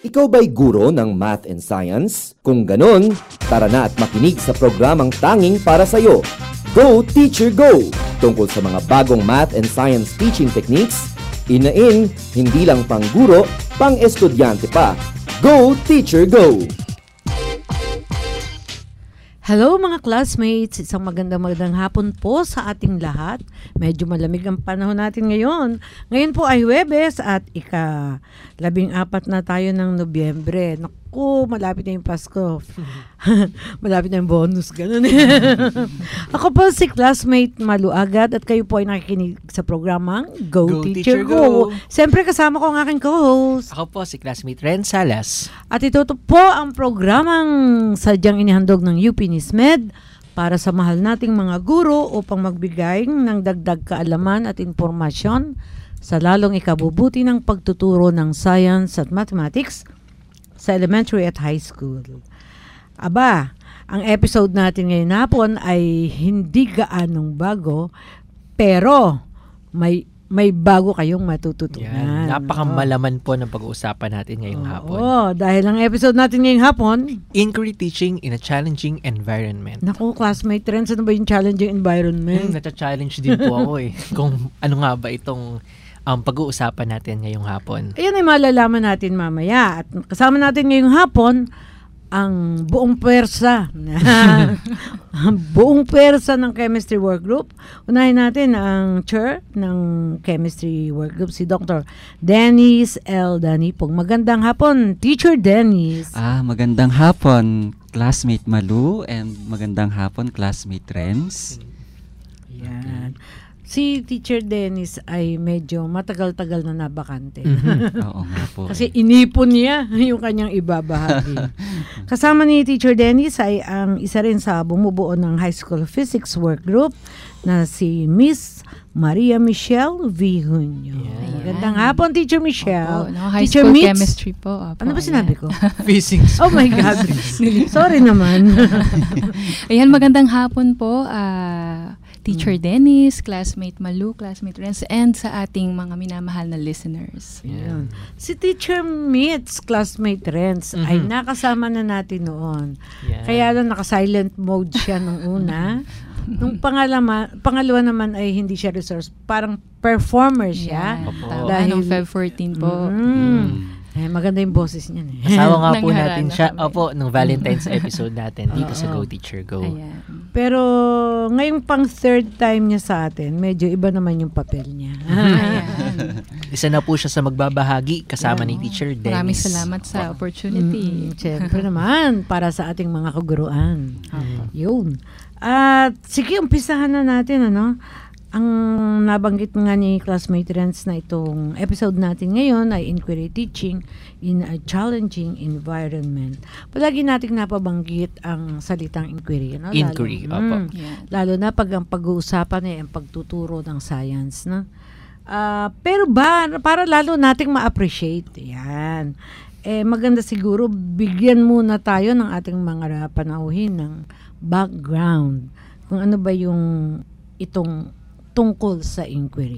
Ikaw ba'y guro ng math and science? Kung ganon, tara na at makinig sa programang tanging para sa'yo. Go Teacher Go! Tungkol sa mga bagong math and science teaching techniques, in, hindi lang pang guro, pang estudyante pa. Go Teacher Go! Hello mga classmates, isang magandang hapon po sa ating lahat. Medyo malamig ang panahon natin ngayon. Ngayon po ay Huwebes at ika-14 na tayo ng Nobyembre. Naku, malapit na yung Pasko. Malapit na yung bonus, ganun. Ako po si classmate Malu Agad at kayo po ay nakikinig sa programang Go Teacher Go. Siyempre kasama ko ang aking co-host. Ako po si classmate Ren Salas. At ito po ang programang sadyang inihandog ng UP NISMED para sa mahal nating mga guro upang magbigay ng dagdag kaalaman at impormasyon sa lalong ikabubuti ng pagtuturo ng science at mathematics sa elementary at high school. Aba, ang episode natin ngayon hapon ay hindi gaanong bago, pero may bago kayong matututunan. Yan. Napakamalaman po ng pag-uusapan natin ngayong hapon. Dahil ang episode natin ngayong hapon, Inquiry Teaching in a Challenging Environment. Naku, classmate Trends, ano ba yung challenging environment? Nata-challenge din po ako kung ano nga ba itong pag-uusapan natin ngayong hapon. Ayan ay malalaman natin mamaya. At kasama natin ngayong hapon ang buong pwersa. Buong pwersa ng Chemistry Workgroup. Unahin natin ang chair ng Chemistry Workgroup, si Dr. Dennis L. Danipong. Magandang hapon, Teacher Dennis. Magandang hapon, classmate Malu, and magandang hapon, classmate Renz. Yan. Si Teacher Dennis ay medyo matagal-tagal na nabakante. Oo nga po. Kasi inipon niya yung kanyang ibabahagi. Kasama ni Teacher Dennis ay ang isa rin sa bumubuo ng High School Physics Workgroup na si Miss Maria Michelle V. Junio. Yeah. Magandang hapon, Teacher Michelle. Opo, high Teacher school Mitz? chemistry po. Opo, Ano ba sinabi ko? Physics. Oh my God. Sorry naman. Ayan, magandang hapon po. Teacher Dennis, classmate Malu, classmate Renz, and sa ating mga minamahal na listeners. Yan. Si Teacher Mitz, classmate Renz, ay nakasama na natin noon. Yan. Kaya lang naka-silent mode siya nung una. Nung pangalawa naman ay hindi siya resource. Parang performer siya. Opo. Dahil- Anong Feb 14 po. Maganda yung boses niya. Kasama nga po Nangharana natin siya. kami. Opo, nung Valentine's episode natin dito sa Go Teacher Go. Ayan. Pero ngayong pang third time niya sa atin, medyo iba naman yung papel niya. Ayan. Isa na po siya sa magbabahagi kasama ni Teacher Dennis. Maraming salamat sa opportunity. Siyempre naman, para sa ating mga kaguruan. Opo. Yun. At sige, umpisahan na natin, ano? Ang nabanggit nga ni classmate Renz na itong episode natin ngayon ay Inquiry Teaching in a Challenging Environment. Palagi nating napabanggit ang salitang inquiry. No? Inquiry, opo. Yan. Lalo na pag ang pag-uusapan ay ang pagtuturo ng science. No? Pero para lalo nating ma-appreciate, yan. Maganda siguro, bigyan muna tayo ng ating mga panauhin ng background. Kung ano ba yung itong tungkol sa inquiry.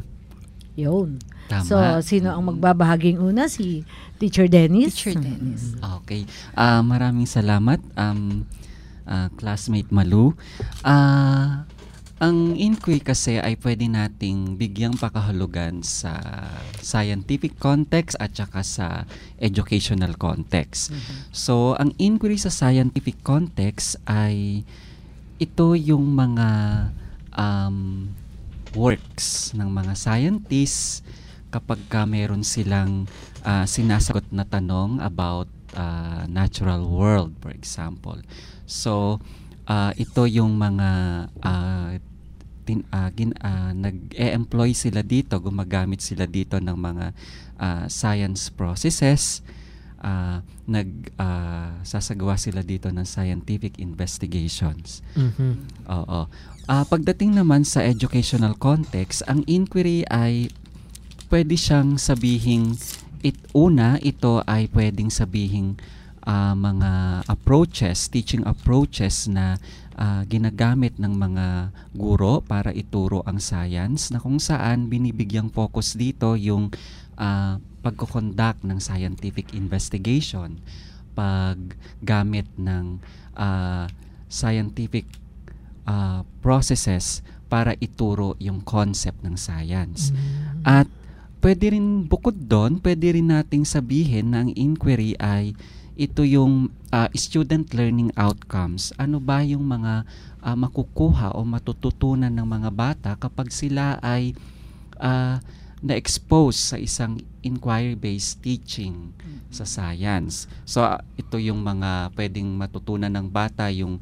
Yun. Tama. So, sino ang magbabahaging una? Si Teacher Dennis? Teacher Dennis. Okay. Maraming salamat, classmate Malu. Ang inquiry kasi ay pwede nating bigyang pakahulugan sa scientific context at saka sa educational context. So, ang inquiry sa scientific context ay ito yung mga works ng mga scientists kapag meron silang sinasagot na tanong about natural world, for example. So, ito yung mga nag-e-employ sila dito, gumagamit sila dito ng mga science processes, sasagawa sila dito ng scientific investigations. Oo. Pagdating naman sa educational context, ang inquiry ay pwede siyang sabihing ito ay pwedeng sabihing mga approaches, teaching approaches na ginagamit ng mga guro para ituro ang science, na kung saan binibigyang focus dito yung pagko-conduct ng scientific investigation, paggamit ng scientific processes para ituro yung concept ng science. At pwede rin, bukod doon, pwede rin nating sabihin na ang inquiry ay ito yung student learning outcomes. Ano ba yung mga makukuha o matututunan ng mga bata kapag sila ay na-expose sa isang inquiry-based teaching sa science. So, ito yung mga pwedeng matutunan ng bata, yung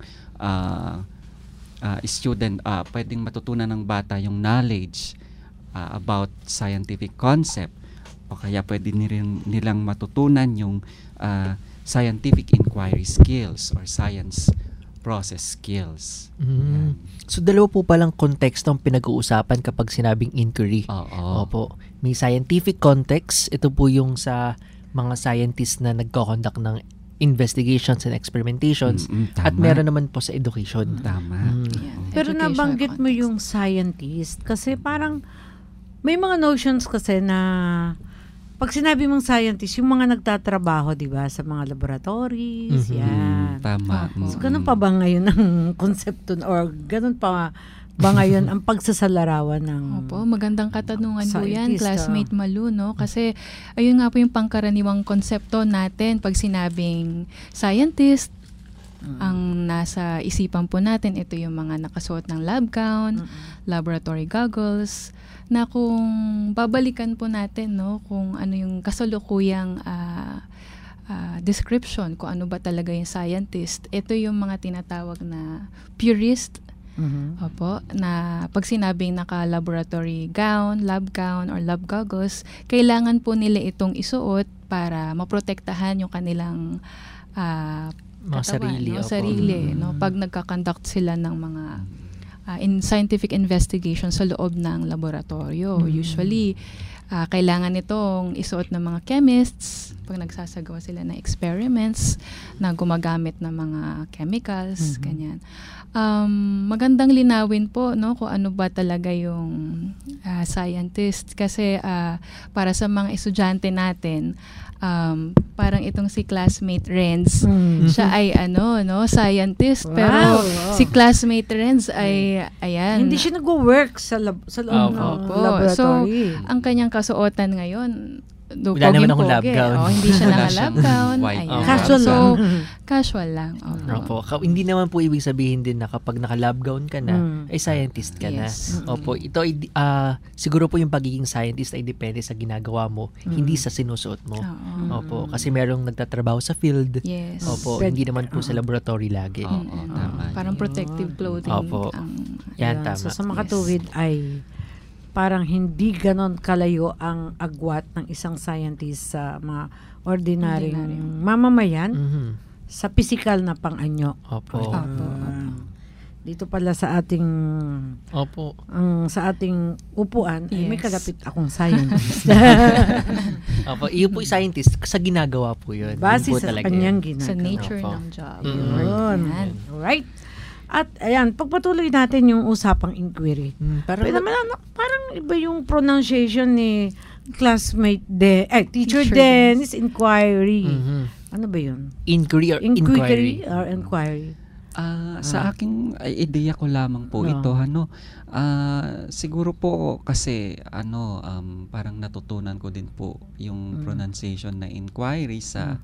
pwedeng matutunan ng bata yung knowledge about scientific concept, o kaya pwede nilang matutunan yung scientific inquiry skills or science process skills. So dalawa po palang konteksto ang pinag-uusapan kapag sinabing inquiry. Oo. Opo. May scientific context, ito po yung sa mga scientists na nagko-conduct ng investigations and experimentations, Tama. at meron naman po sa education. Tama. Pero Educational nabanggit mo context. yung scientist kasi parang may mga notions kasi na pag sinabi mong scientist, yung mga nagtatrabaho, di ba, sa mga laboratories, yan. Tama. So, ganun pa ba ngayon ang konsepto or ganun pa ba ngayon ang pagsasalarawan ng Opo, magandang katanungan po yan, Scientist, classmate Malu, no? Kasi ayun nga po yung pangkaraniwang konsepto natin pag sinabing scientist, ang nasa isipan po natin, ito yung mga nakasuot ng lab gown, laboratory goggles, na kung babalikan po natin, no, kung ano yung kasalukuyang description, kung ano ba talaga yung scientist, ito yung mga tinatawag na purist. Opo, na pag sinabing naka-laboratory gown, lab gown, or lab goggles, kailangan po nila itong isuot para maprotektahan yung kanilang Mga sarili, opo. sarili, no? Pag nagka-conduct sila ng mga in scientific investigation sa loob ng laboratorio. Usually, kailangan itong isuot ng mga chemists pag nagsasagawa sila ng experiments na gumagamit ng mga chemicals, ganyan. Magandang linawin po, no, kung ano ba talaga yung scientist, kasi para sa mga estudyante natin, parang itong si classmate Renz, siya ay scientist, pero si classmate Renz ay ayan. hindi siya nag-work sa loob ng laboratory. So, ang kanyang kasuotan ngayon, Wala naman akong lab gown. Hindi siya Wala naka-lab siyang gown. white Ayan. Casual So, lang. casual lang. Opo. Hindi naman po ibig sabihin din na kapag naka-lab gown ka na, ay scientist ka Yes. na. Opo. Ito ay, siguro po yung pagiging scientist ay depende sa ginagawa mo, hindi sa sinusuot mo. Opo. Kasi merong nagtatrabaho sa field. Yes. Opo. Hindi naman po sa laboratory lagi. Oo, tama. Parang protective clothing. Opo. Yan, Ayan. tama. So, sa makatuwid ay parang hindi ganon kalayo ang agwat ng isang scientist sa mga ordinaryong mamamayan sa pisikal na pang-anyo. Opo. Dito pala sa ating Opo. sa ating upuan ay may Yes. kalapit akong scientist. Opo. Iyo po scientist sa ginagawa po yun. Base Yun po sa talaga kanyang yun. ginagawa. Sa nature Opo. ng job. Yun. Yan. Alright. At ayan, pagpatuloy natin yung usapang inquiry. Parang Pero naman, parang iba yung pronunciation ni Teacher Teacher Dennis inquiry. Mhm. Ano ba yun? Inquiry or inquiry? or inquiry? Sa aking ideya ko lamang po ito, siguro po kasi parang natutunan ko din po yung pronunciation na inquiry sa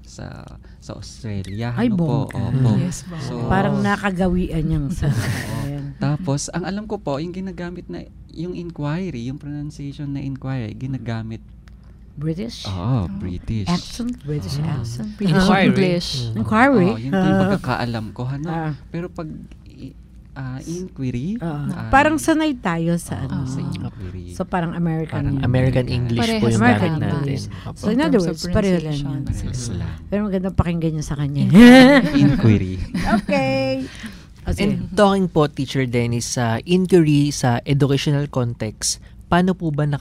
Australia. Ay, po. bongga. Opo. Yes, bongga. So, Parang nakagawian niyang sa ayan. tapos, ang alam ko po, yung ginagamit na yung inquiry, yung pronunciation na inquiry, ginagamit British? British. Accent? British accent? British Inquiry. English. Inquiry? Yun po yung pagkakaalam ko. Pero pag inquiry, parang sanay tayo sa sa ano. inquiry. So, parang American. Parang American English po Parehas yung American gamit natin. English. Opo. So, in other terms of words, pareho lang pronunciation. yun. Parehas lang. Pero magandang pakinggan niyo sa kanya. Inquiry. Okay. And talking po, Teacher Dennis, sa inquiry sa educational context, paano po ba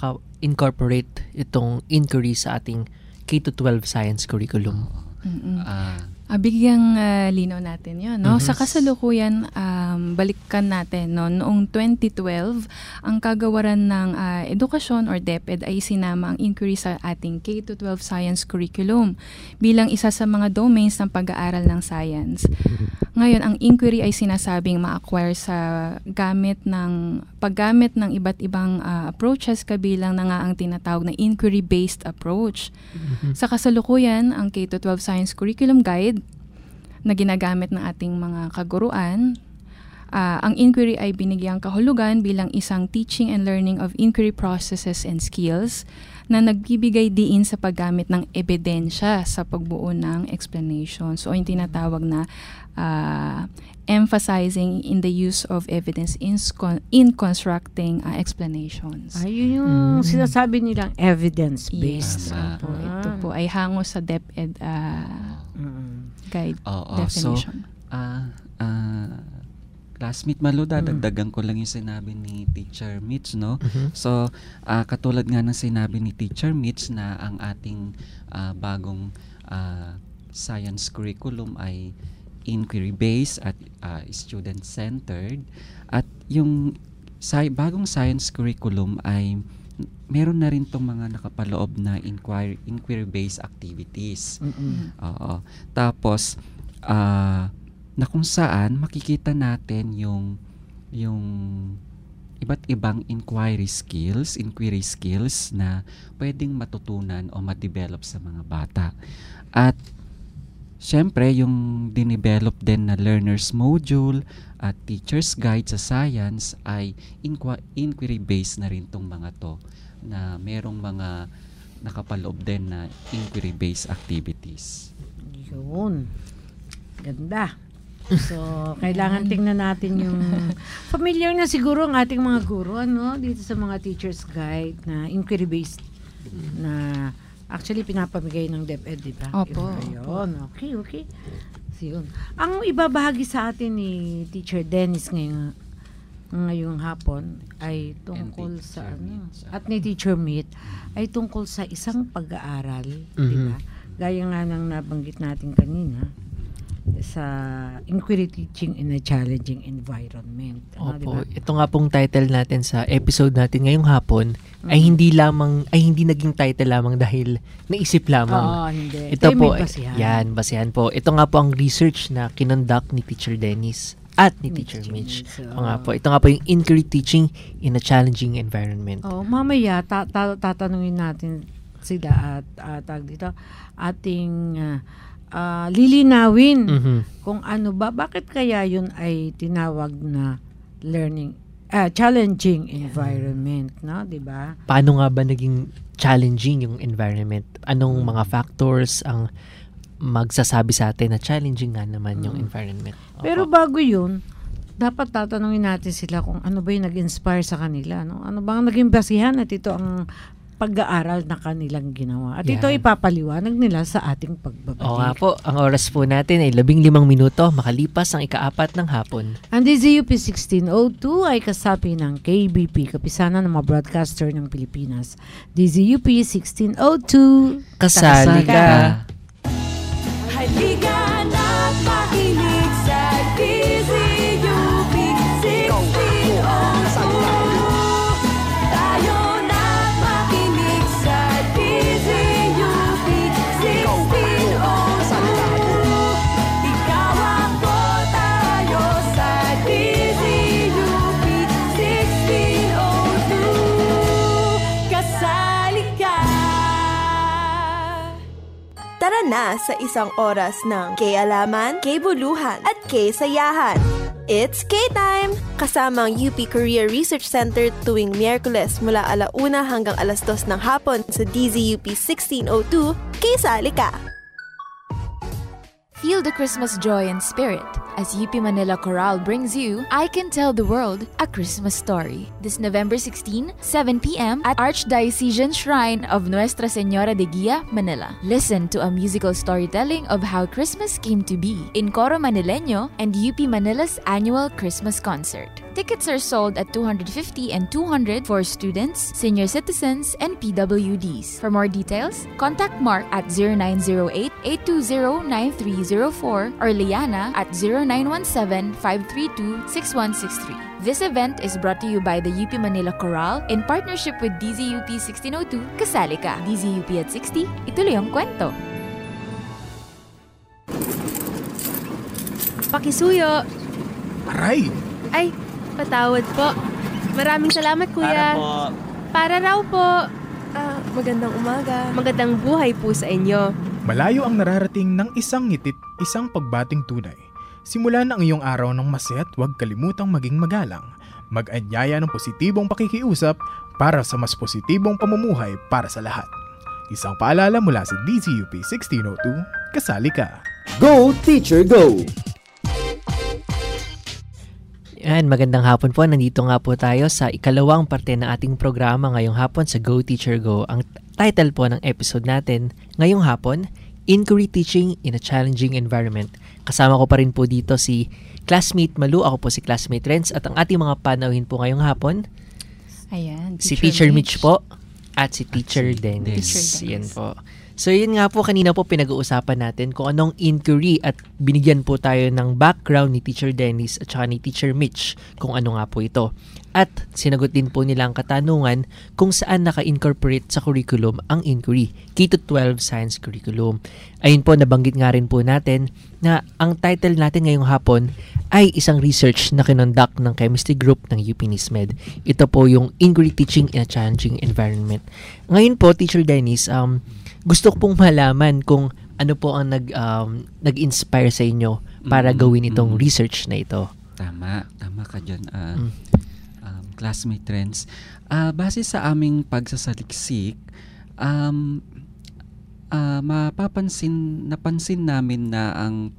naka-incorporate itong inquiry sa ating K-12 science curriculum? Bigyang linaw natin yun. No? Sa kasalukuyan, balikan natin. No? Noong 2012, ang kagawaran ng edukasyon or DepEd ay sinama ang inquiry sa ating K-12 science curriculum bilang isa sa mga domains ng pag-aaral ng science. Ngayon, ang inquiry ay sinasabing ma-acquire sa paggamit ng iba't ibang approaches, kabilang na nga ang tinatawag na inquiry-based approach. Sa kasalukuyan, ang K-12 science curriculum guide na ginagamit ng ating mga kaguruan, ang inquiry ay binigyang kahulugan bilang isang teaching and learning of inquiry processes and skills na nagbibigay diin sa paggamit ng ebidensya sa pagbuo ng explanation. So, yung tinatawag na emphasizing in the use of evidence in constructing explanations. Ayun yung sinasabi nilang evidence-based. Yes. Ito po ay hango sa DepEd guide definition. So, classmate Malu, dadagdagan ko lang yung sinabi ni Teacher Mitch, no? So, katulad nga ng sinabi ni Teacher Mitch na ang ating bagong science curriculum ay inquiry-based at student-centered, at yung bagong science curriculum ay meron na rin tong mga nakapaloob na inquiry-based activities. Tapos, na kung saan makikita natin yung iba't ibang inquiry skills na pwedeng matutunan o ma-develop sa mga bata. At syempre, yung dinevelop din na learner's module at teacher's guide sa science ay inquiry-based na rin tong mga to, na merong mga nakapaloob din na inquiry-based activities. Yun. Ganda. So, kailangan tingnan natin yung familiar na siguro ang ating mga guro dito sa mga teacher's guide na inquiry-based na actually pinapamigay ng DepEd, di ba? Opo. Ayun. Okay. So, yun. Ang ibabahagi sa atin ni Teacher Dennis ngayong hapon ay tungkol sa at ni Teacher Meet ay tungkol sa isang pag-aaral, di ba? Gaya nga nang nabanggit natin kanina, sa inquiry teaching in a challenging environment. Opo, diba? Ito nga pong title natin sa episode natin ngayong hapon ay hindi naging title lamang dahil naisip lamang. Hindi. Ito po, basihan po. Ito nga po ang research na kinonduct ni Teacher Dennis at ni Teacher Mitch. Ito nga po yung inquiry teaching in a challenging environment. Mamaya tatanungin natin sila at ating lilinawin kung ano ba, bakit kaya yun ay tinawag na challenging environment, no? 'Di ba? Paano nga ba naging challenging yung environment? Anong mga factors ang magsasabi sa atin na challenging nga naman yung environment? Pero bago yun, dapat tatanungin natin sila kung ano ba yung nag-inspire sa kanila, no? Ano bang naging basihan at ito ang pag-aaral na kanilang ginawa. At ito ipapaliwanag nila sa ating pagbabalik. Oo nga po, ang oras po natin ay 15 minuto makalipas ang ika-4 ng hapon. Ang DZUP 1602 ay kasapi ng KBP, Kapisanan ng mga Broadcaster ng Pilipinas. DZUP 1602, kasali ka! Halika na't makinig sa DZUP 1602. Tara na sa isang oras ng K-alaman, K-buluhan, at K-sayahan. It's K-time! Kasama ang UP Career Research Center tuwing Miyerkules mula 1:00 hanggang 2:00 ng hapon sa DZUP 1602, K-sali ka! Feel the Christmas joy and spirit as UP Manila Chorale brings you I Can Tell the World a Christmas Story. This November 16, 7 p.m. at Archdiocesan Shrine of Nuestra Señora de Guia, Manila. Listen to a musical storytelling of how Christmas came to be in Coro Manileño and UP Manila's annual Christmas concert. Tickets are sold at 250 and 200 for students, senior citizens, and PWDs. For more details, contact Mark at 0908-820-9304 or Liana at 0917-532-6163. This event is brought to you by the UP Manila Chorale in partnership with DZUP 1602, Kasali Ka. DZUP at 60, ituloy ang kwento. Pakisuyo. Aray! Ay, patawad po. Maraming salamat, kuya. Para po. Para raw po. Magandang umaga. Magandang buhay po sa inyo. Malayo ang nararating ng isang ngitit, isang pagbating tunay. Simulan ang iyong araw ng masaya at huwag kalimutang maging magalang. Mag-anyaya ng positibong pakikiusap para sa mas positibong pamumuhay para sa lahat. Isang paalala mula sa DZUP 1602, Kasali Ka. Go Teacher Go! Yan, magandang hapon po. Nandito nga po tayo sa ikalawang parte ng ating programa ngayong hapon sa Go Teacher Go. Ang title po ng episode natin ngayong hapon, Inquiry Teaching in a Challenging Environment. Kasama ko pa rin po dito si classmate Malu, ako po si classmate Renz, at ang ating mga panauhin po ngayong hapon, Ayan, si Teacher Mitch po at si Teacher Dennis. Yan po. So yun nga po, kanina po pinag-uusapan natin kung anong inquiry at binigyan po tayo ng background ni Teacher Dennis at saka ni Teacher Mitch kung ano nga po ito. At sinagot din po nila ang katanungan kung saan naka-incorporate sa curriculum ang inquiry, K-12 Science Curriculum. Ayun po, nabanggit nga rin po natin na ang title natin ngayong hapon ay isang research na kinonduct ng chemistry group ng UP NISMED. Ito po yung Inquiry Teaching in a Challenging Environment. Ngayon po, Teacher Dennis, gusto ko pong malaman kung ano po ang nag-inspire sa inyo para gawin itong research na ito. Tama ka dyan, classmate Renz. Base sa aming pagsasaliksik, napansin namin na ang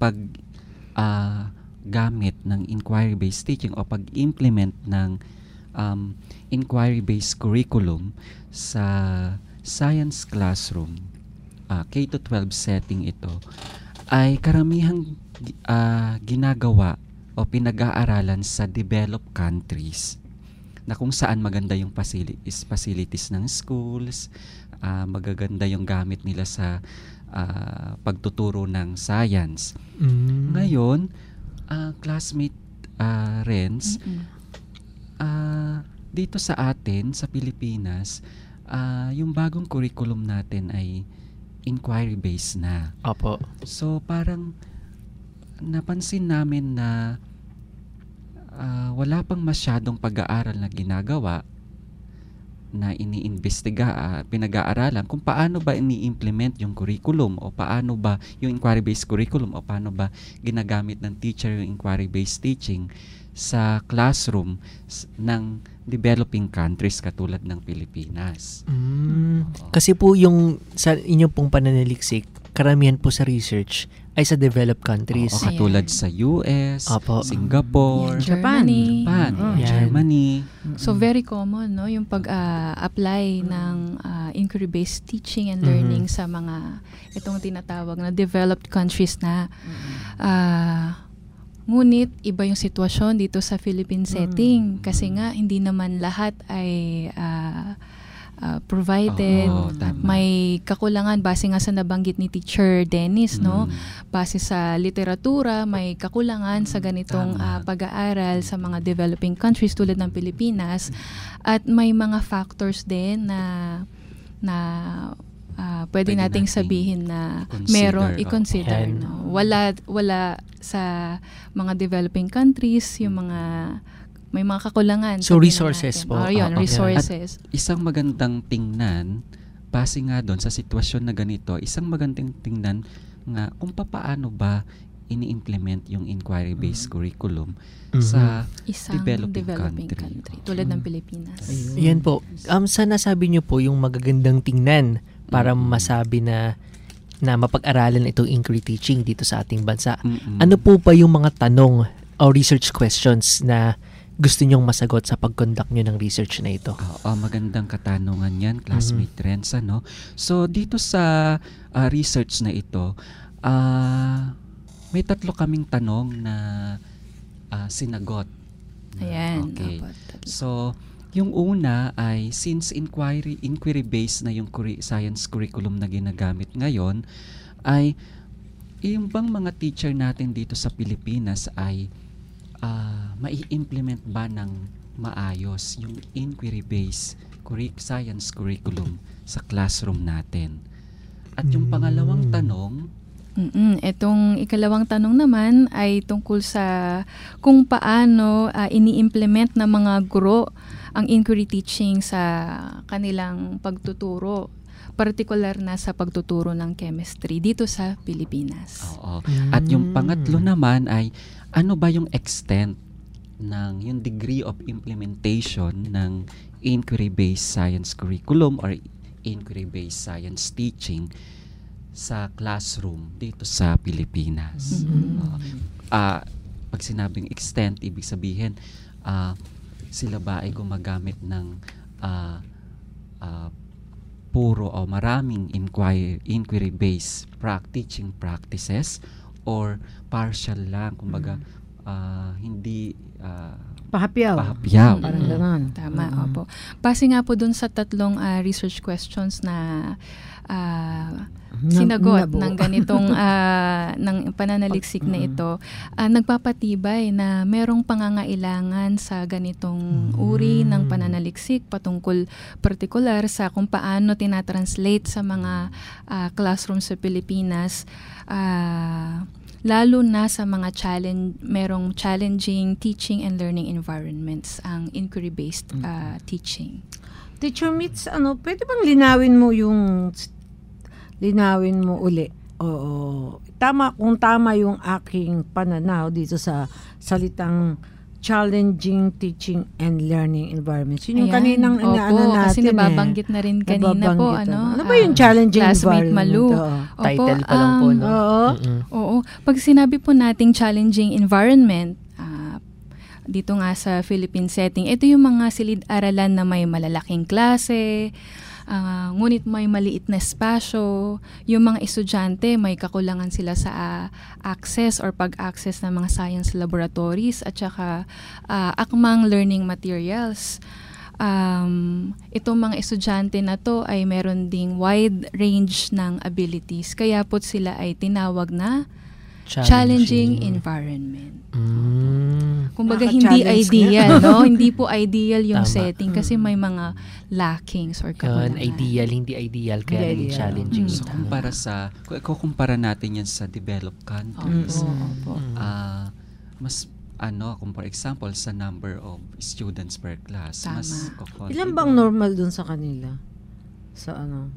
gamit ng inquiry-based teaching o pag-implement ng inquiry-based curriculum sa science classroom, K-12 setting ito, ay karamihang ginagawa o pinag-aaralan sa developed countries na kung saan maganda yung facilities ng schools, magaganda yung gamit nila sa pagtuturo ng science. Ngayon, classmate Renz, dito sa atin, sa Pilipinas, yung bagong curriculum natin ay inquiry-based na. Opo. So, parang napansin namin na wala pang masyadong pag-aaral na ginagawa na iniimbestiga, pinag-aaralan kung paano ba ini-implement yung curriculum o paano ba yung inquiry-based curriculum o paano ba ginagamit ng teacher yung inquiry-based teaching sa classroom ng developing countries katulad ng Pilipinas. Kasi po yung sa inyong pong pananaliksik, karamihan po sa research ay sa developed countries. Katulad sa US, Singapore, Germany, Germany. So very common, no, yung pag-apply ng inquiry-based teaching and learning sa mga itong tinatawag na developed countries na ngunit iba yung sitwasyon dito sa Philippine setting kasi nga hindi naman lahat ay provided. May kakulangan base nga sa nabanggit ni Teacher Dennis, no? Base sa literatura, may kakulangan sa ganitong pag-aaral sa mga developing countries tulad ng Pilipinas at may mga factors din na pwede nating sabihin na meron i-consider, no? Wala sa mga developing countries yung mga may mga kakulangan. So resources po. Resources. At isang magandang tingnan, base nga doon sa sitwasyon na ganito, isang magandang tingnan nga kung paano ba ini-implement yung inquiry-based curriculum sa isang developing country tulad ng Pilipinas. Yan po. Sana sabi niyo po yung magagandang tingnan para masabi na mapag-aralan itong inquiry teaching dito sa ating bansa. Ano po ba yung mga tanong o research questions na gusto nyong masagot sa pag-conduct nyo ng research na ito? Magandang katanungan yan, classmate Renz, no? So, dito sa research na ito, may 3 kaming tanong na sinagot Ayan. Okay. Opo. So, yung una ay since inquiry-based na yung science curriculum na ginagamit ngayon, ay yung bang mga teacher natin dito sa Pilipinas ay mai-implement ba ng maayos yung inquiry-based science curriculum sa classroom natin? At yung pangalawang tanong, Itong ikalawang tanong naman ay tungkol sa kung paano ini-implement ng mga guro ang inquiry teaching sa kanilang pagtuturo, partikular na sa pagtuturo ng chemistry dito sa Pilipinas. Oo. At yung pangatlo naman ay ano ba yung extent ng yung degree of implementation ng inquiry-based science curriculum or inquiry-based science teaching sa classroom dito sa Pilipinas. Pag sinabing extent, ibig sabihin sila ba ay gumagamit ng puro o maraming inquiry-based teaching practices or partial lang, kumbaga hindi Pahapyaw. Parang gano'n. Tama, opo. Base nga po dun sa tatlong research questions na sinagot ng ganitong ng pananaliksik na ito, nagpapatibay na merong pangangailangan sa ganitong uri ng pananaliksik patungkol partikular sa kung paano tinatranslate sa mga classroom sa Pilipinas, lalo na sa mga merong challenging teaching and learning environments ang inquiry-based teaching. Teacher Mitz, pwede bang linawin mo uli? Oo. Kung tama yung aking pananaw dito sa salitang challenging teaching and learning environments. Yun yung kaninang inaano natin. Kasi nababanggit na rin kanina po. Ano ba yung challenging classmate environment? Malu. Title pa lang po, no? Oo. Pag sinabi po nating challenging environment, dito nga sa Philippine setting, ito yung mga silid-aralan na may malalaking klase, ngunit may maliit na espasyo. Yung mga estudyante, may kakulangan sila sa access or pag-access ng mga science laboratories at saka akmang learning materials. Itong mga estudyante na to ay meron ding wide range ng abilities. Kaya po sila ay tinawag na challenging environment. Kumbaga hindi ideal, no? Hindi po ideal yung setting kasi may mga lackings or kakulangan. Hindi ideal kaya naging challenging. So kukumpara natin yan sa developed countries. Mas kung for example sa number of students per class, mas ilan bang normal dun sa kanila? Sa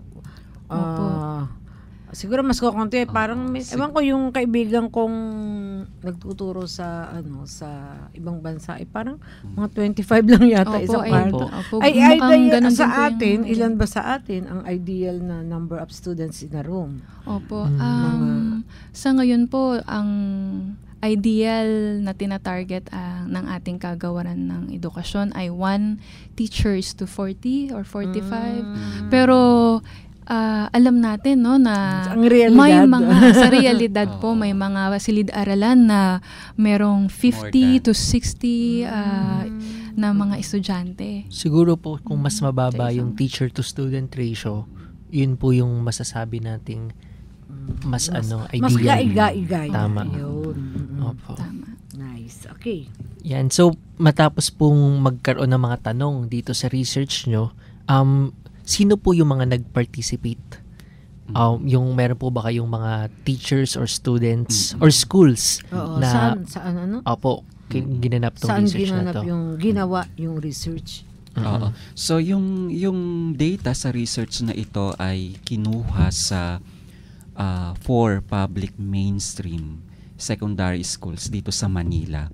siguro mas kukunti. Parang ewan ko yung kaibigan kong nagtuturo sa ibang bansa parang mga 25 lang yata isang kwarto. Sa atin, ilan ba sa atin ang ideal na number of students in a room? Opo. Sa ngayon po, ang ideal na tinatarget ng ating kagawaran ng edukasyon ay 1 teachers to 40 or 45. Pero alam natin na may mga sa realidad po may mga silid-aralan na merong 50 to 60 na mga estudyante. Siguro po kung mas mababa yung teacher to student ratio, yun po yung masasabi nating mas ideal. Mas gaiga-igay. Tama. Opo. Tama. Nice. Okay. Yan. So, matapos pong magkaroon ng mga tanong dito sa research nyo, sino po yung mga nag-participate? Yung meron po ba kayong mga teachers or students or schools? Na saan Opo, ginanap tong research na to. Saan ginanap ginawa yung research? Oo. So yung data sa research na ito ay kinuha sa 4 public mainstream secondary schools dito sa Manila.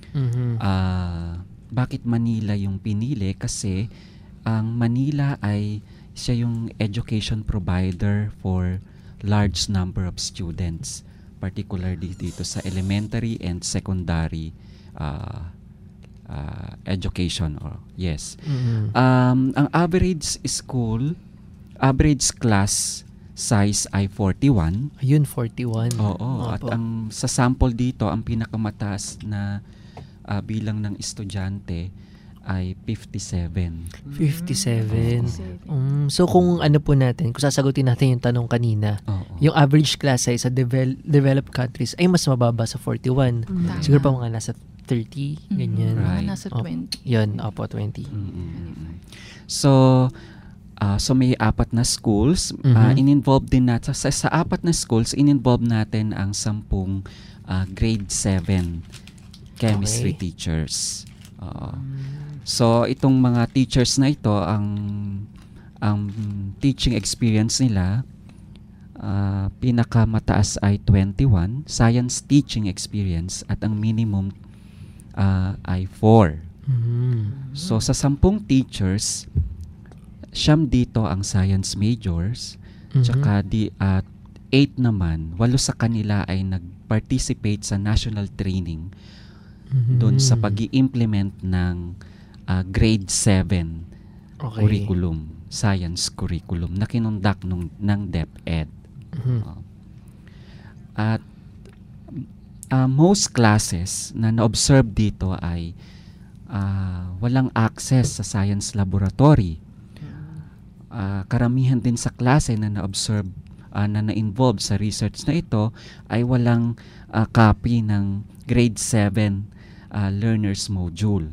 Bakit Manila yung pinili? Kasi ang Manila ay siya yung education provider for large number of students, particularly dito sa elementary and secondary education. Ang average class size ay 41. Ayun, 41. Oo. At sa sample dito, ang pinakamataas na bilang ng estudyante ay 57. 57. So kung ano po natin, kung sasagutin natin yung tanong kanina, yung average class size sa developed countries ay mas mababa sa 41. Siguro pa mga nasa 30, ganyan. Right. Nasa 20. Yun, 20. So may 4 na schools. In-involve din natin, sa 4 na schools, in-involve natin ang 10 grade 7 chemistry teachers. So itong mga teachers na ito, ang teaching experience nila, pinakamataas ay 21 science teaching experience at ang minimum ay 4. So sa 10 teachers, 9 dito ang science majors, tsaka 8 naman, 8 sa kanila ay nag-participate sa national training doon sa pag-i-implement ng grade 7 curriculum, science curriculum na kinonduct ng DepEd. At most classes na na-observe dito ay walang access sa science laboratory. Karamihan din sa klase na na-observe na na-involve sa research na ito ay walang copy ng grade 7 learners module.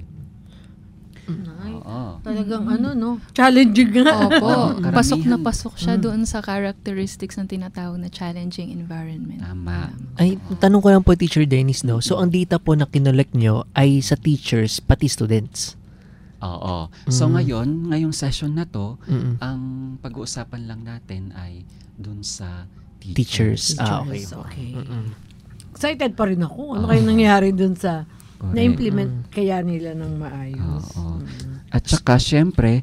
Talagang challenging nga. Opo, pasok na pasok siya doon sa characteristics ng tinatawag na challenging environment. Tama. Ay, tanong ko lang po, Teacher Dennis, no? So, ang data po na kinolek nyo ay sa teachers, pati students? Oo. So, ngayong session na to, ang pag-uusapan lang natin ay dun sa teachers. Okay. Excited pa rin ako. Ano kayong nangyari dun sa na-implement kaya nila ng maayos? At saka, syempre,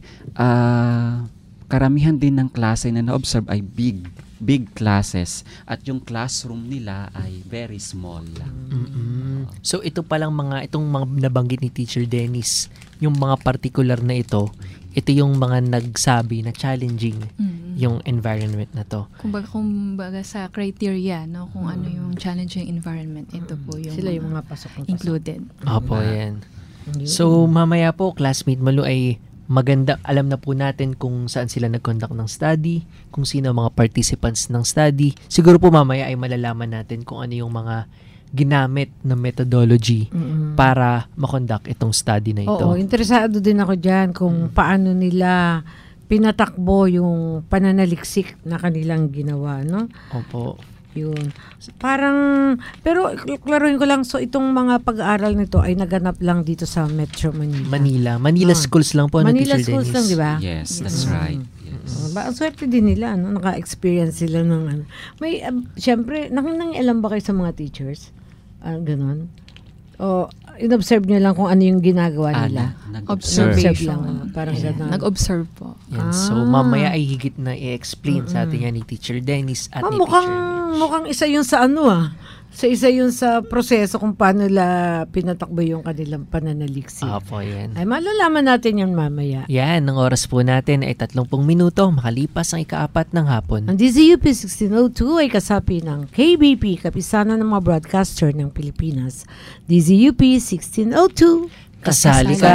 karamihan din ng klase na na-observe ay big classes at yung classroom nila ay very small lang. So ito palang itong mga nabanggit ni Teacher Dennis, yung mga particular na ito yung mga nagsabi na challenging yung environment na to. Kumbaga sa criteria, no, kung ano yung challenging environment, ito po yung sila yung mga pasok included. Opo, yan. So mamaya po, Classmate Malu, ay maganda, alam na po natin kung saan sila nag-conduct ng study, kung sino ang mga participants ng study. Siguro po mamaya ay malalaman natin kung ano yung mga ginamit na methodology para makonduct itong study na ito. Oo, interesado din ako dyan kung paano nila pinatakbo yung pananaliksik na kanilang ginawa, no? Opo. Yun. Parang, pero klaruhin ko lang, so itong mga pag-aaral nito ay naganap lang dito sa Metro Manila. Manila schools lang po, Manila Teacher schools Dennis. lang, di ba? Yes, that's right. Yes. Ang swerte din nila, no? Naka-experience sila ng May, syempre, nangialam ba kayo sa mga teachers? Ganon? O, in-observe nyo lang kung ano yung ginagawa nila? Observation. Lang, parang ganon. Nag-observe po. Yan. So, mamaya ay higit na i-explain sa atin yan ni Teacher Dennis at ni Teacher Mitch. Mukhang isa yun sa isa yun sa proseso kung paano nila pinatakbo yung kanilang pananaliksik. Opo, yan. Ay, malalaman natin yan mamaya. Yan, ang oras po natin ay 30 minuto makalipas ang ika-4 ng hapon. Ang DZUP 1602 ay kasapi ng KBP, Kapisanan ng mga Broadcaster ng Pilipinas. DZUP 1602, kasali ka!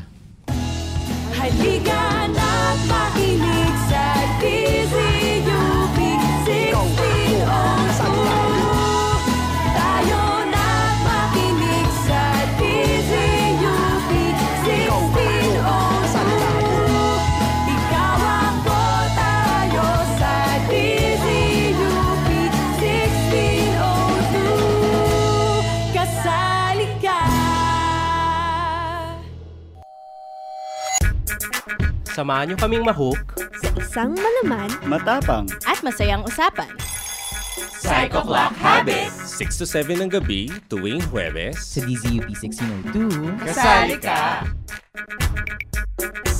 Halika na't makinig sa DZUP 1602. Tayo na't makinig sa DZUP 1602. Ikaw ako, tayo sa DZUP 1602. Kasali ka! Samahan niyo kaming mahook Sa isang malaman matapang at masayang usapan. Psycho Clock Habit 6 to 7 ng gabi tuwing Huwebes sa DZUP 1602. Kasali ka!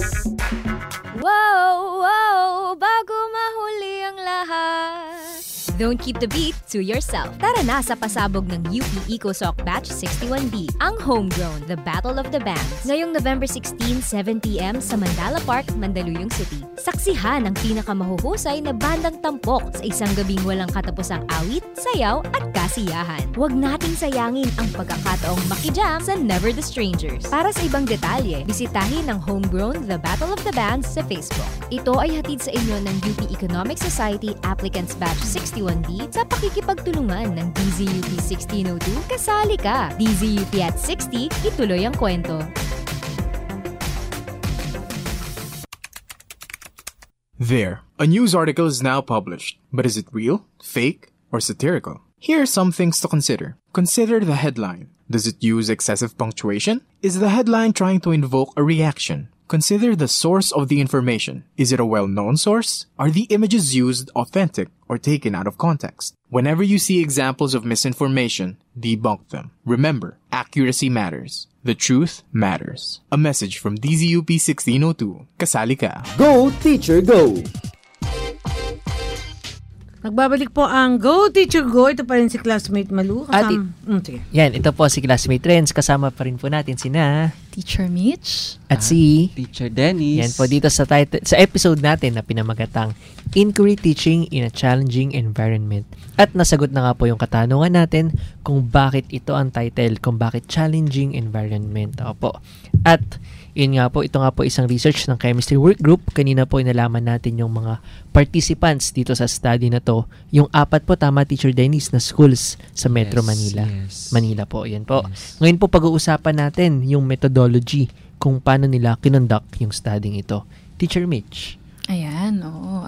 Wow, wow, bago mahuli ang lahat. Don't keep the beat to yourself. Tara na sa pasabog ng UP EcoSoc Batch 61B, ang homegrown, the Battle of the Bands. Ngayong November 16, 7 p.m. sa Mandala Park, Mandaluyong City. Saksihan ang pinakamahuhusay na bandang tampok sa isang gabing walang katapusang awit, sayaw at kasiyahan. Huwag nating sayangin ang pagkakataong makijam sa Never the Strangers. Para sa ibang detalye, bisitahin ang homegrown, the Battle of the Bands sa Facebook. Ito ay hatid sa inyo ng UP Economic Society Applicants Batch 61B sa pakikipagtulungan ng DZUP 1602. Kasali ka! DZUP at 60, ituloy ang kwento. There, a news article is now published. But is it real, fake, or satirical? Here are some things to consider. Consider the headline. Does it use excessive punctuation? Is the headline trying to invoke a reaction? Consider the source of the information. Is it a well-known source? Are the images used authentic or taken out of context? Whenever you see examples of misinformation, debunk them. Remember, accuracy matters. The truth matters. A message from DZUP 1602. Kasali ka. Go, Teacher, Go! Nagbabalik po ang Go Teacher Go. Ito pa rin si Classmate Malu. Sige. Yan, ito po si Classmate Renz. Kasama pa rin po natin sina Teacher Mitch at si Teacher Dennis. Yan po dito sa episode natin na pinamagatang Inquiry Teaching in a Challenging Environment. At nasagot na nga po yung katanungan natin kung bakit ito ang title, kung bakit Challenging Environment. Opo. At yun nga po, ito nga po isang research ng Chemistry Work Group. Kanina po inalaman natin yung mga participants dito sa study na to. Yung 4 po, tama Teacher Dennis, na schools sa Metro Manila. Yes. Manila po, yan po. Yes. Ngayon po pag-uusapan natin yung methodology kung paano nila kinonduct yung studying ito. Teacher Mitch. Ayan, oo.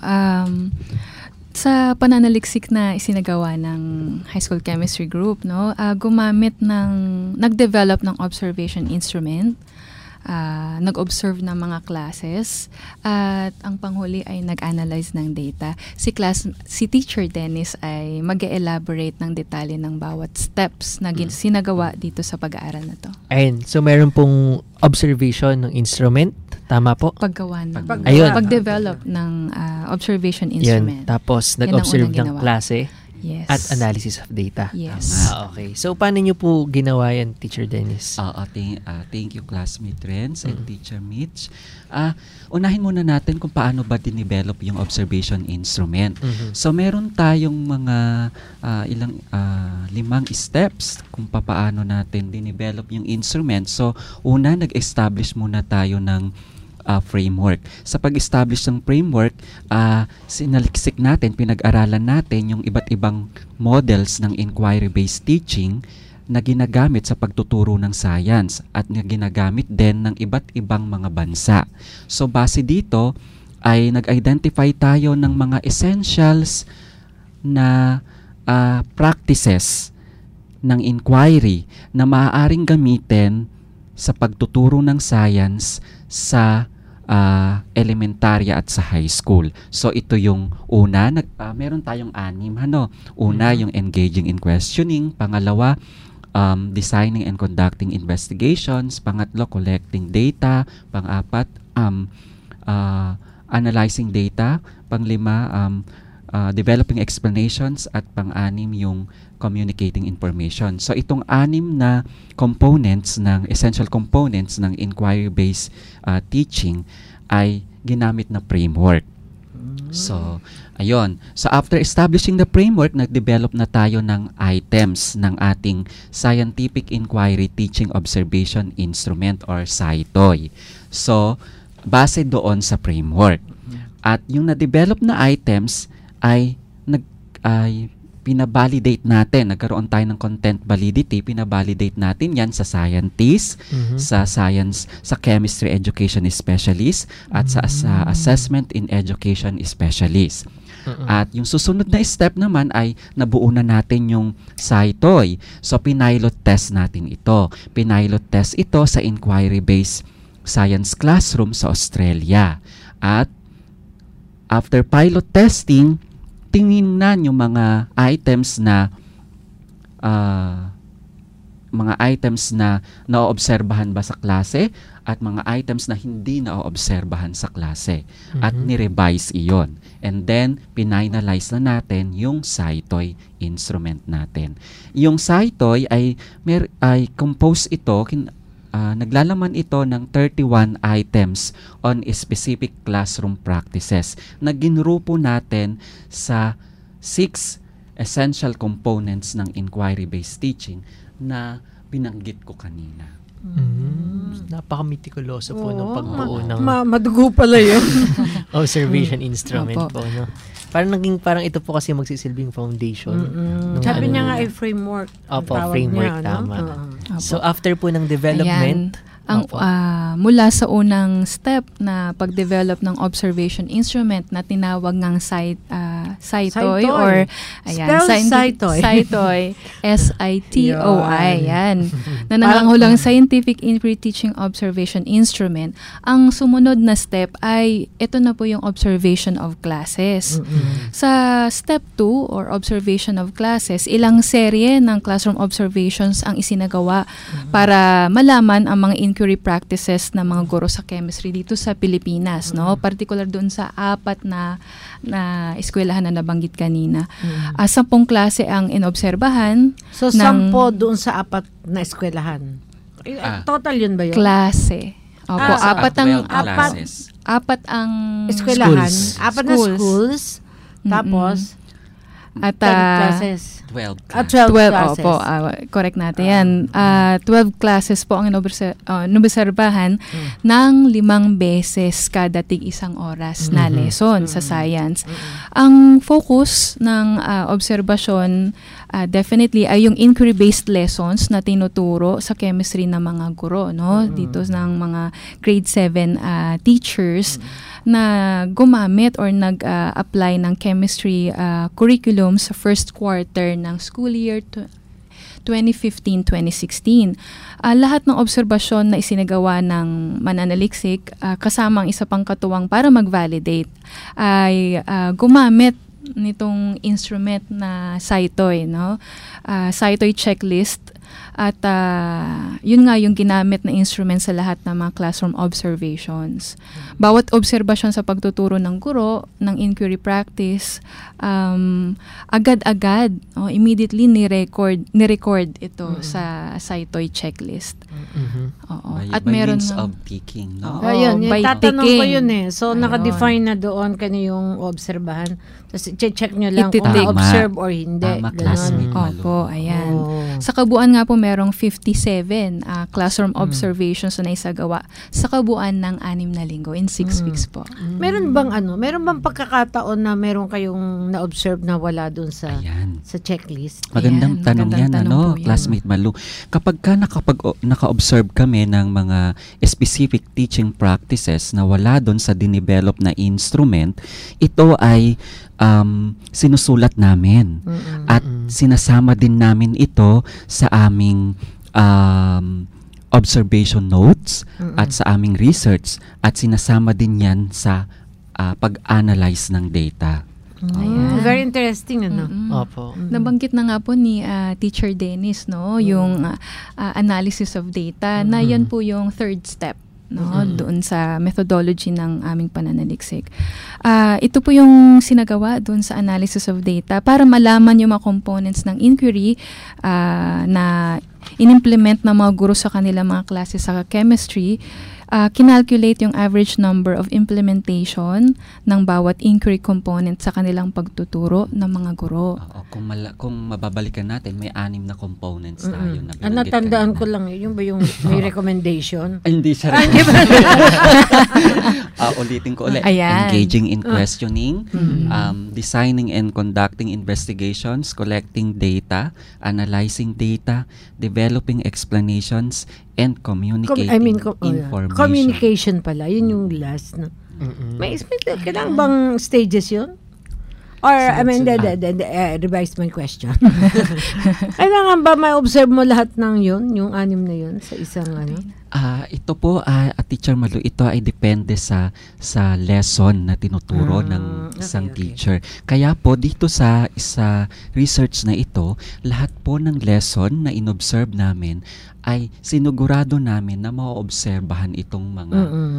Sa pananaliksik na isinagawa ng High School Chemistry Group, no, nag-develop ng observation instrument, nag-observe ng mga classes, at ang panghuli ay nag-analyze ng data. Si Teacher Dennis ay mag-elaborate ng detalye ng bawat steps na sinagawa dito sa pag-aaral na to. Ayun, so meron pong observation ng instrument, tama po? Pag-develop ng observation instrument. Yan, tapos nag-observe ng klase. Yes. At analysis of data. Yes. Okay. So, paano nyo po ginawa yan, Teacher Dennis? Thank you, Classmate Renz and Teacher Mitch. Unahin muna natin kung paano ba dinevelop yung observation instrument. So, meron tayong mga 5 steps kung paano natin dinevelop yung instrument. So, una, nag-establish muna tayo ng framework. Sa pag-establish ng framework, sinaliksik natin, pinag-aralan natin yung iba't ibang models ng inquiry-based teaching na ginagamit sa pagtuturo ng science at na ginagamit din ng iba't ibang mga bansa. So, base dito ay nag-identify tayo ng mga essentials na practices ng inquiry na maaaring gamitin sa pagtuturo ng science sa elementarya at sa high school. So ito yung una, meron tayong 6, Una, yung engaging in questioning. Pangalawa, designing and conducting investigations. Pangatlo, collecting data. Pang-4, analyzing data. Pang-5, developing explanations. At pang-6, yung communicating information. So itong 6 na components essential components ng inquiry-based teaching ay ginamit na framework. So, ayun. So after establishing the framework, nag-develop na tayo ng items ng ating Scientific Inquiry Teaching Observation Instrument or SciTOI. So, base doon sa framework. At yung na-develop na items ay pinabalidate natin. Nagkaroon tayo ng content validity. Pinabalidate natin yan sa scientists, sa chemistry education specialist, at sa assessment in education specialist. At yung susunod na step naman ay nabuo na natin yung SciTOI. So, pinilot test natin ito. Pinilot test ito sa inquiry-based science classroom sa Australia. At after pilot testing, tingnan yung mga items na mga items na naoobserbahan ba sa klase at mga items na hindi naoobserbahan sa klase. At ni-revise iyon. And then, pinalize na natin yung SciToy instrument natin. Yung SciToy ay compose ito, naglalaman ito ng 31 items on specific classroom practices na ginrupo natin sa 6 essential components ng inquiry-based teaching na binanggit ko kanina. Napaka-mitikuloso po ng pagbuo ng madugo pala yun. observation instrument po. No? Parang ito po kasi magsisilbing foundation. Sabi niya nga ay framework. Opo, framework, niya, tama. No? So after po ng development, mula sa unang step na pag-develop ng observation instrument na tinawag ng SciToy or SciToy SITOI yan na nangangahulugang Scientific Inquiry Teaching Observation Instrument. Ang sumunod na step ay ito na po yung observation of classes. Sa step 2 or observation of classes, ilang serye ng classroom observations ang isinagawa para malaman ang mga inquiry practices ng mga guro sa chemistry dito sa Pilipinas, no? Particular doon sa 4 na eskwelahan na nabanggit kanina. 10 klase ang inobserbahan. So, 10 doon sa 4 na eskwelahan. Total yun ba yun? Klase. Opo, 4 ang eskwelahan. schools. 4 na schools. Tapos, at 12 classes. Opo, correct natin yan. 12 classes po ang inobserbahan ng 5 beses kada tig-1 oras na lesson sa science. Ang focus ng obserbasyon definitely ay yung inquiry-based lessons na tinuturo sa chemistry ng mga guro, no? Dito ng mga grade 7 teachers na gumamit or nag-apply ng chemistry curriculum sa first quarter ng school year 2015-2016. Lahat ng obserbasyon na isinagawa ng mananaliksik kasama ang isa pang katuwang para mag-validate ay gumamit nitong instrument na SciToy, no? SciToy checklist. At yun nga yung ginamit na instrument sa lahat ng mga classroom observations. Bawat obserbasyon sa pagtuturo ng guro, ng inquiry practice, agad-agad, immediately ni-record ito sa SciToy checklist. At meron of picking, no? Ayun, by tatanong ko picking. yun eh. So, nakadefine na doon yung obserbahan. Tapos, check nyo lang kung na-observe or hindi. Classmate. Opo, ayan. Sa kabuuan nga po, merong 57 classroom observations na naisagawa sa kabuuan ng 6 na linggo in 6 weeks po. Meron bang pagkakataon na meron kayong na-observe na wala doon sa checklist? Magandang tanong yan, classmate Malu. Kapag naka-observe kami ng mga specific teaching practices na wala doon sa dinevelop na instrument, ito ay sinusulat namin at sinasama din namin ito sa aming observation notes at sa aming research at sinasama din yan sa pag-analyze ng data. Very interesting, ano? Opo. Nabanggit na nga po ni Teacher Dennis, no, yung analysis of data na yan po yung third step, no, doon sa methodology ng aming pananaliksik. Ito po yung sinagawa doon sa analysis of data para malaman yung mga components ng inquiry na inimplement ng mga guro sa kanilang mga klase sa chemistry. Kinalculate yung average number of implementation ng bawat inquiry component sa kanilang pagtuturo ng mga guro. Kung mababalikan natin, may 6 na components tayo na binanggit. Natandaan ko lang, yung ba yung may recommendation? Hindi siya ulitin ko ulit. Engaging in questioning, designing and conducting investigations, collecting data, analyzing data, developing explanations, and communicating information. Communication pala, yun yung last. No? May kailangan bang stages yun? Or, I mean, revise my question. Kailangan ba may observe mo lahat ng yun, yung 6 na yun, sa isang ano? Ito po, Teacher Malu, ito ay depende sa lesson na tinuturo ng isang teacher. Kaya po, dito sa research na ito, lahat po ng lesson na inobserve namin ay sinugurado namin na maoobserbahan itong mga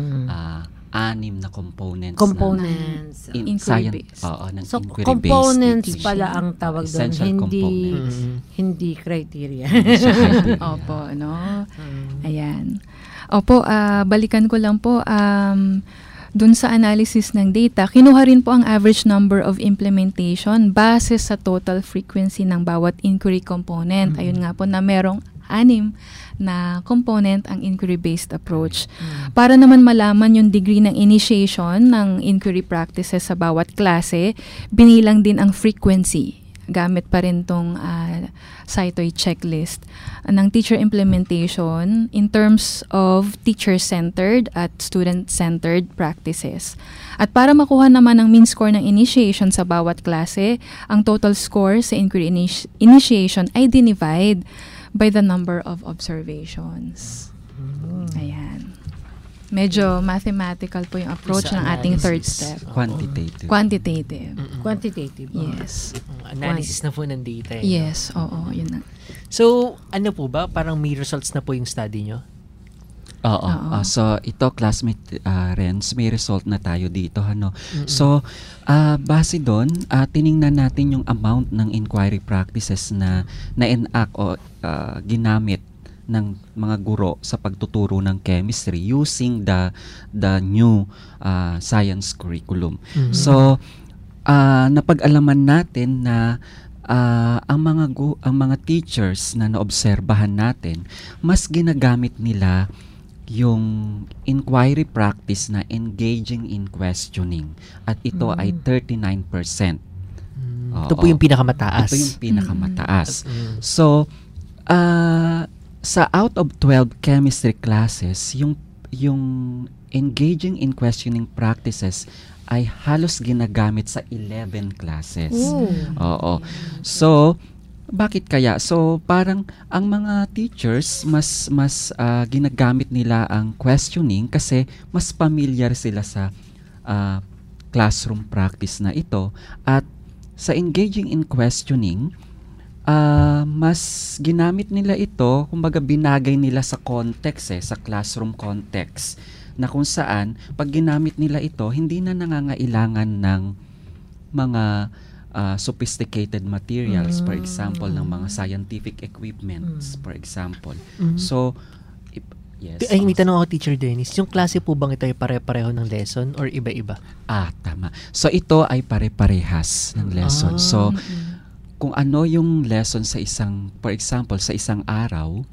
6 na components in science, ng so, inquiry-based components teaching. pala ang tawag doon, Essential components. hindi criteria. Opo, no? Ayan. Opo, balikan ko lang po, dun sa analysis ng data, kinuha rin po ang average number of implementation base sa total frequency ng bawat inquiry component. Ayun nga po na merong 6 na component ang inquiry-based approach. Para naman malaman yung degree ng initiation ng inquiry practices sa bawat klase, binilang din ang frequency. Gamit pa rin tong Saitoy checklist ng teacher implementation in terms of teacher-centered at student-centered practices. At para makuha naman ang mean score ng initiation sa bawat klase, ang total score sa inquiry initiation ay dinivide by the number of observations. Ayan. Medyo mathematical po yung approach ng ating third step. Quantitative. Quantitative. Yes. Analysis na po ng data. Yes, oo, yun na. So, ano po ba? Parang may results na po yung study nyo? Oo. So, ito, classmate Renz, may result na tayo dito. So, base doon, tiningnan natin yung amount ng inquiry practices na enact o ginamit ng mga guro sa pagtuturo ng chemistry using the new science curriculum. So, napag-alaman natin na ang mga teachers na naobserbahan natin, mas ginagamit nila yung inquiry practice na engaging in questioning. At ito ay 39%. Ito po yung pinakamataas. Ito yung pinakamataas. So, sa out of 12 chemistry classes, yung engaging in questioning practices ay halos ginagamit sa 11 classes. Oo. So, bakit kaya? So, parang ang mga teachers mas ginagamit nila ang questioning kasi mas familiar sila sa classroom practice na ito. At sa engaging in questioning, mas ginamit nila ito, kumbaga binagay nila sa context, sa classroom context, na kung saan, pag ginamit nila ito, hindi na nangangailangan ng mga sophisticated materials, for example, ng mga scientific equipments, for example. So, yes. Ay, may tanong ako, Teacher Dennis. Yung klase po bang ito ay pare-pareho ng lesson or iba-iba? Tama. So, ito ay pare-parehas ng lesson. So, kung ano yung lesson sa isang, for example, sa isang araw,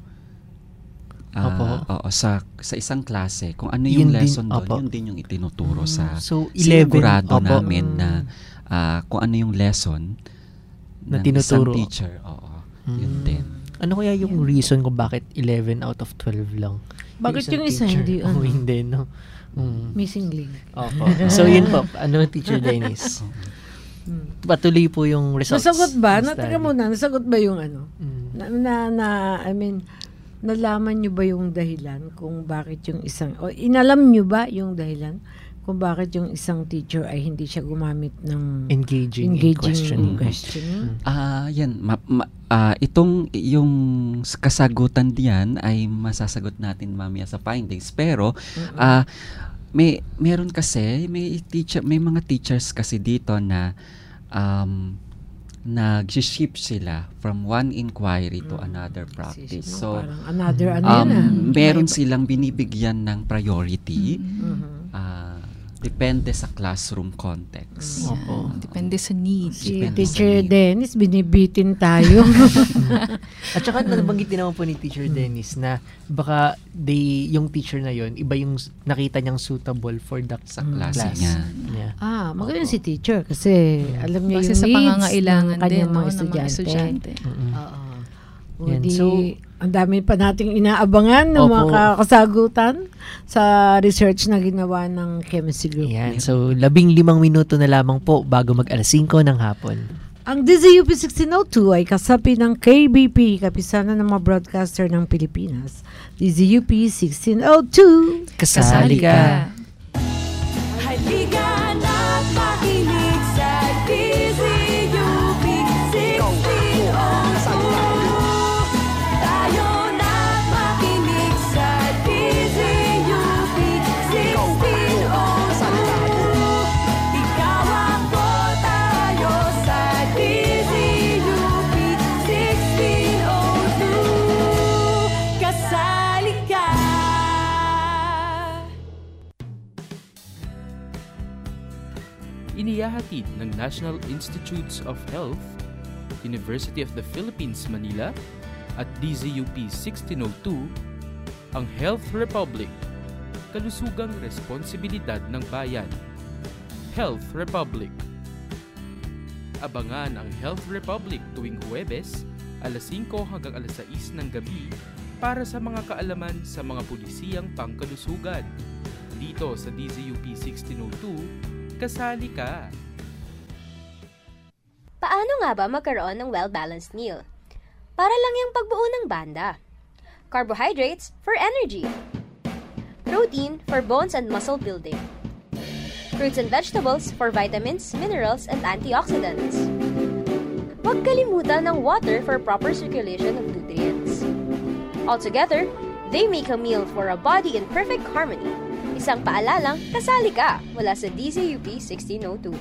sa isang klase, kung ano yung lesson doon, yun din yung itinuturo sa sinigurado namin na kung ano yung lesson na ng tinuturo. Isang teacher. Yun din. Ano kaya yung reason kung bakit 11 out of 12 lang? Bakit yung isa hindi? Hindi, no? Missing link. So, yun po. Ano, Teacher Dennis? Patuloy po yung results. Nasagot ba? Nasagot ba yung ano? I mean, nalaman nyo ba yung dahilan kung bakit yung isang, o inalam nyo ba yung dahilan kung bakit yung isang teacher ay hindi siya gumamit ng engaging in questioning. Yan. Itong yung kasagutan diyan ay masasagot natin mamaya sa findings. Pero meron kasi may mga teachers kasi dito na nag-shift sila from one inquiry to another practice. So, meron silang binibigyan ng priority. Depende sa classroom context. Depende sa needs. Si Teacher Dennis, binibitin tayo. At saka nabanggit din naman po ni Teacher Dennis na baka yung teacher na yon iba yung nakita niyang suitable for the class niya. Magaling si teacher kasi alam niya yung sa needs pangangailangan ng kanyang din mga estudyante. So, Ang dami pa nating inaabangan ng mga kasagutan sa research na ginawa ng chemistry group. Yan. So, 15 minuto na lamang po bago mag-alas 5 ng hapon. Ang DZUP 1602 ay kasapi ng KBP, Kapisanan ng mga Broadcaster ng Pilipinas. DZUP 1602. Kasali ka. Halika na't makinig sa DZUP 1602. Tayo na't makinig sa DZUP 1602. Ikaw ako, tayo sa DZUP 1602. Kasali ka. Inihahatid ng National Institutes of Health, University of the Philippines, Manila at DZUP 1602 ang Health Republic, kalusugang responsibilidad ng bayan. Health Republic. Abangan ang Health Republic tuwing Huwebes, alas 5 hanggang alas 6 ng gabi para sa mga kaalaman sa mga pulisiyang pangkalusugan. Dito sa DZUP 1602, kasali ka! Paano nga ba magkaroon ng well-balanced meal? Para lang yung pagbuo ng banda. Carbohydrates for energy. Protein for bones and muscle building. Fruits and vegetables for vitamins, minerals, and antioxidants. Huwag kalimutan ng water for proper circulation of nutrients. Altogether, they make a meal for a body in perfect harmony. Isang paalalang kasali ka mula sa DZUP 1602.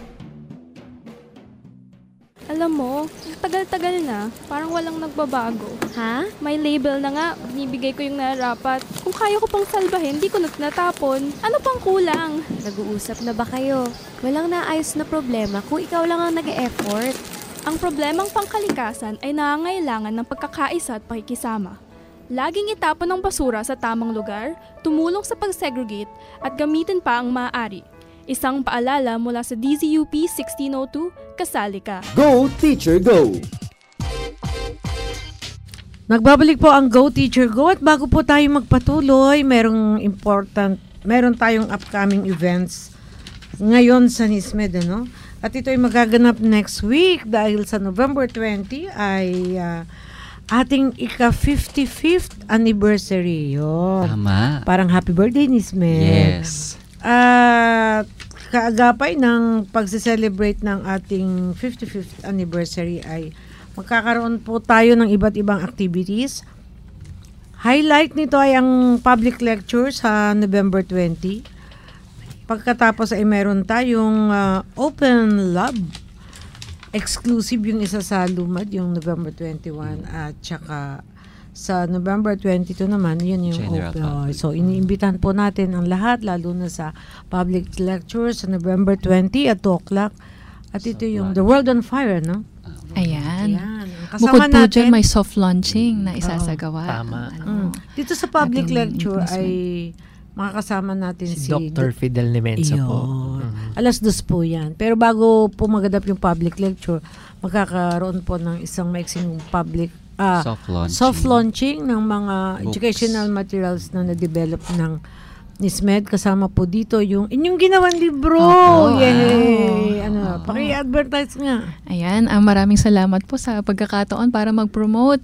Alam mo, tagal-tagal na, parang walang nagbabago. Ha? May label na nga, binibigay ko yung nararapat. Kung kaya ko pang salbahin, di ko natapon. Ano pang kulang? Nag-uusap na ba kayo? Walang naayos na problema kung ikaw lang ang nag-e-effort. Ang problemang pangkalikasan ay nangangailangan ng pagkakaisa at pakikisama. Laging itapon ang basura sa tamang lugar, tumulong sa pag-segregate, at gamitin pa ang maaari. Isang paalala mula sa DZUP 1602, kasali ka. Go Teacher Go! Nagbabalik po ang Go Teacher Go at bago po tayo magpatuloy, meron tayong upcoming events ngayon sa NISMED, ano? At ito ay magaganap next week dahil sa November 20 ay ating ika-55th anniversary. Yun. Tama. Parang happy birthday, NISMED. Yes. At kaagapay ng pagse-celebrate ng ating 55th anniversary ay magkakaroon po tayo ng iba't ibang activities. Highlight nito ay ang public lecture sa November 20. Pagkatapos ay meron tayong open lab. Exclusive yung isa sa Lumad, yung November 21 at saka sa November 22 naman, yun yung General open. So, iniimbitahan po natin ang lahat, lalo na sa public lecture sa November 20 at 2 o'clock. At ito yung The World on Fire, no? Ayan. Kasama Bukod po natin, dyan, may soft launching na isasagawa. Tama. Dito sa public ating lecture investment. ay makakasama natin Si Dr. Fidel Nemenza po. Alas 2 po yan. Pero bago po maganap yung public lecture, magkakaroon po ng isang maiksing public soft launching ng mga books, educational materials na na-develop ng NISMED. Kasama po dito yung inyong ginawang libro. Yay! Paki-advertise nga. Ayan, maraming salamat po sa pagkakataon para mag-promote.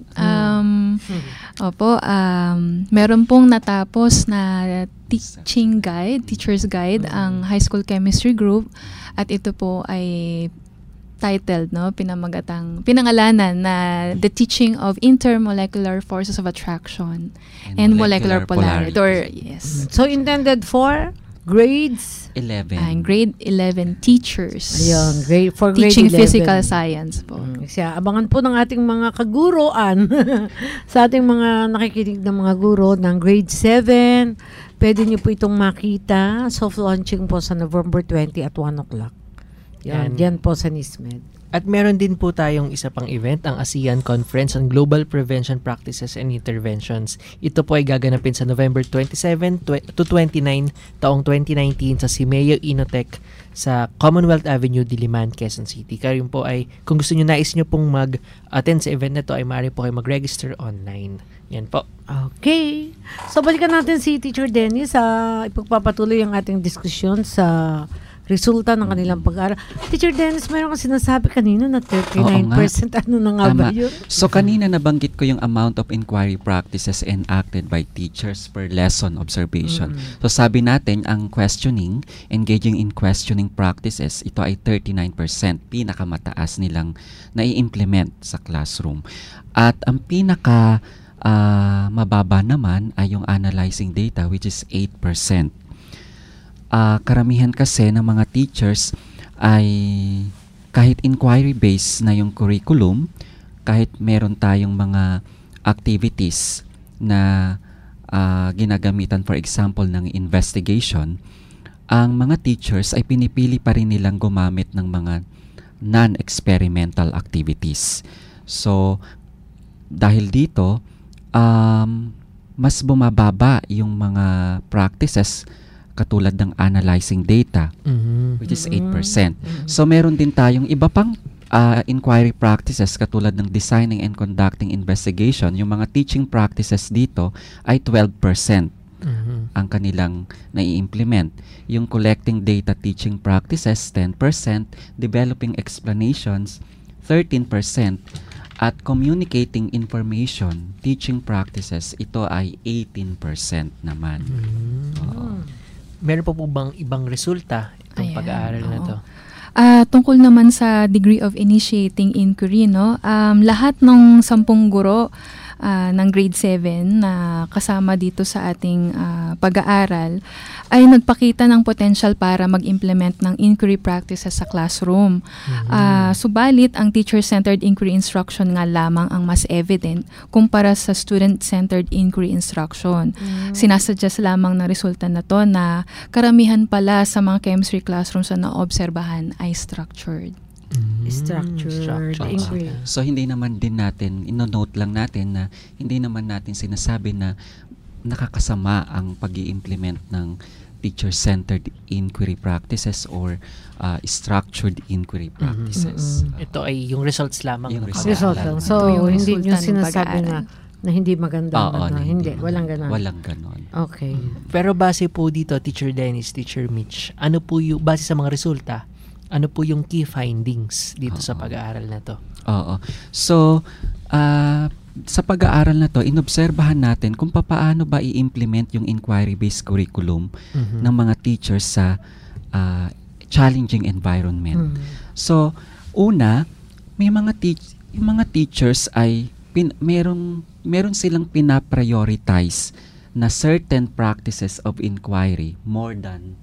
Meron pong natapos na teacher's guide ang high school chemistry group at ito po ay titled, pinangalanan na The Teaching of Intermolecular Forces of Attraction and Molecular Polarity. So intended for grades 11. Grade 11 teachers. Ayun, for grade Teaching 11. physical science po. Abangan po ng ating mga kaguroan sa ating mga nakikinig ng mga guro ng grade 7. Pwede niyo po itong makita. Soft launching po sa November 20 at 1 o'clock. Yan po sa NISMED. At meron din po tayong isa pang event, ang ASEAN Conference on Global Prevention Practices and Interventions. Ito po ay gaganapin sa November 27 to 29 taong 2019 sa Simeo Inotech sa Commonwealth Avenue, Diliman, Quezon City. Kaya po ay, kung gusto nyo, nais nyo pong mag-attend sa event na to, ay maaari po kayo mag-register online. Yan po. Okay. So, balikan natin si Teacher Dennis. Ipagpapatuloy ang ating diskusyon sa resulta ng kanilang pag-aaral. Teacher Dennis, mayroon kang sinasabi kanina na 39%. Ano na nga ba yun? So, kanina nabanggit ko yung amount of inquiry practices enacted by teachers per lesson observation. So, sabi natin, ang questioning, engaging in questioning practices, ito ay 39%, pinakamataas nilang nai-implement sa classroom. At ang pinaka mababa naman ay yung analyzing data, which is 8%. Karamihan kasi ng mga teachers ay kahit inquiry-based na yung curriculum, kahit meron tayong mga activities na ginagamitan, for example, ng investigation, ang mga teachers ay pinipili pa rin nilang gumamit ng mga non-experimental activities. So, dahil dito, mas bumababa yung mga practices katulad ng analyzing data, which is 8%. So, meron din tayong iba pang inquiry practices katulad ng designing and conducting investigation. Yung mga teaching practices dito ay 12% ang kanilang nai-implement. Yung collecting data teaching practices, 10%, developing explanations, 13%, at communicating information, teaching practices, ito ay 18% naman. Meron po bang ibang resulta itong pag-aaral na to? Tungkol naman sa degree of initiating inquiry, no? Lahat ng 10 guro ng grade 7 na kasama dito sa ating pag-aaral ay nagpakita ng potential para mag-implement ng inquiry practices sa classroom. Subalit, ang teacher-centered inquiry instruction nga lamang ang mas evident kumpara sa student-centered inquiry instruction. Sinasuggest lamang ng resulta na to na karamihan pala sa mga chemistry classrooms na naobserbahan ay structured. Structured inquiry. So, hindi naman din natin, ino-note lang natin na hindi naman natin sinasabi na nakakasama ang pag-i-implement ng teacher-centered inquiry practices or structured inquiry practices. Ito ay yung results lamang. Yung result lang. So, hindi nyo sinasabi na hindi maganda. Hindi, walang ganon. Walang ganon. Okay. Pero base po dito, Teacher Dennis, Teacher Mitch, ano po yung, base sa mga resulta, ano po yung key findings dito sa pag-aaral na to? So, sa pag-aaral na to, inobserbahan natin kung paano ba i-implement yung inquiry-based curriculum ng mga teachers sa challenging environment. So, una, may mga teachers ay meron silang pina-prioritize na certain practices of inquiry more than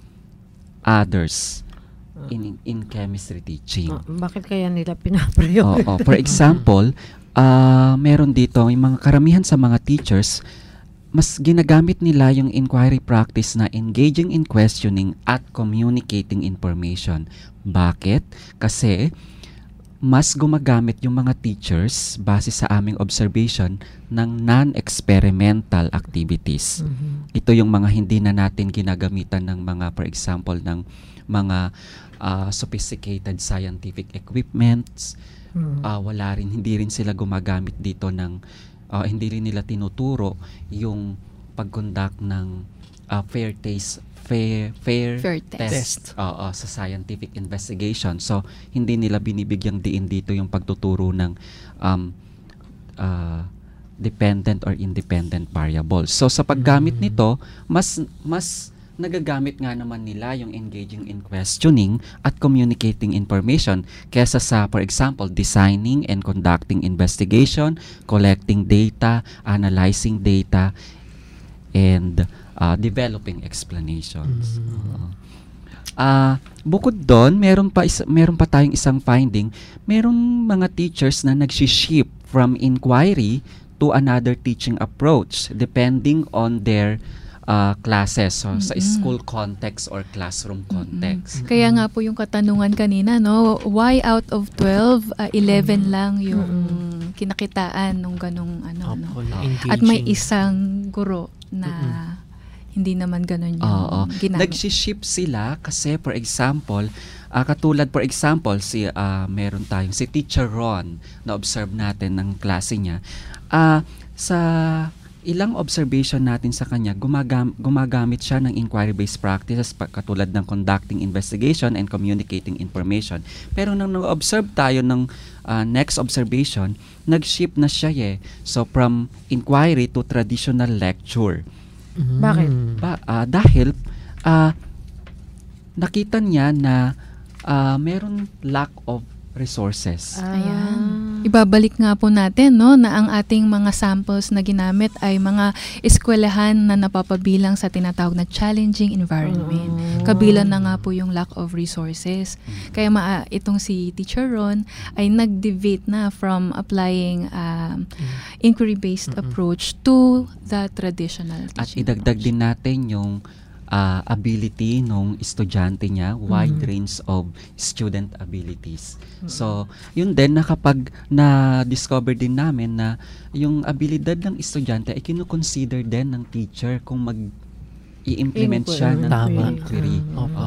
others in chemistry teaching. Bakit kaya nila pina-prioritize? For example, meron dito yung mga karamihan sa mga teachers, mas ginagamit nila yung inquiry practice na engaging in questioning at communicating information. Bakit? Kasi mas gumagamit yung mga teachers base sa aming observation ng non-experimental activities. Ito yung mga hindi na natin ginagamitan ng mga, for example, ng mga sophisticated scientific equipments. Hindi rin sila gumagamit dito ng hindi rin nila tinuturo yung pag-conduct ng fair test sa scientific investigation. So, hindi nila binibigyang diin dito yung pagtuturo ng dependent or independent variables. So, sa paggamit nito, mas nagagamit nga naman nila yung engaging in questioning at communicating information kesa sa, for example, designing and conducting investigation, collecting data, analyzing data, and developing explanations. Bukod doon, meron pa tayong isang finding. Merong mga teachers na nagshi-shift from inquiry to another teaching approach depending on their classes, so sa school context or classroom context. Kaya nga po yung katanungan kanina, no, why out of 12, 11 lang yung kinakitaan nung ganong ano, no? At may isang guro na hindi naman ganon yung ginamit. Nag-ship sila kasi for example, katulad for example meron tayong si Teacher Ron na observe natin ng klase niya. Sa ilang observation natin sa kanya, gumagamit siya ng inquiry-based practices katulad ng conducting investigation and communicating information. Pero nang nag-observe tayo ng next observation, nag-shift na siya So from inquiry to traditional lecture. Bakit? Dahil nakita niya na meron lack of resources. Ayan. Ibabalik nga po natin, no, na ang ating mga samples na ginamit ay mga eskwelahan na napapabilang sa tinatawag na challenging environment. Kabilang na nga po yung lack of resources. Kaya itong si Teacher Ron ay nag-deviate na from applying inquiry-based approach to the traditional teaching. At idagdag din natin yung ability ng estudyante niya, wide range of student abilities. So, yun din na kapag na-discover din namin na yung abilidad ng estudyante ay kinukonsider din ng teacher kung mag-i-implement siya ng inquiry.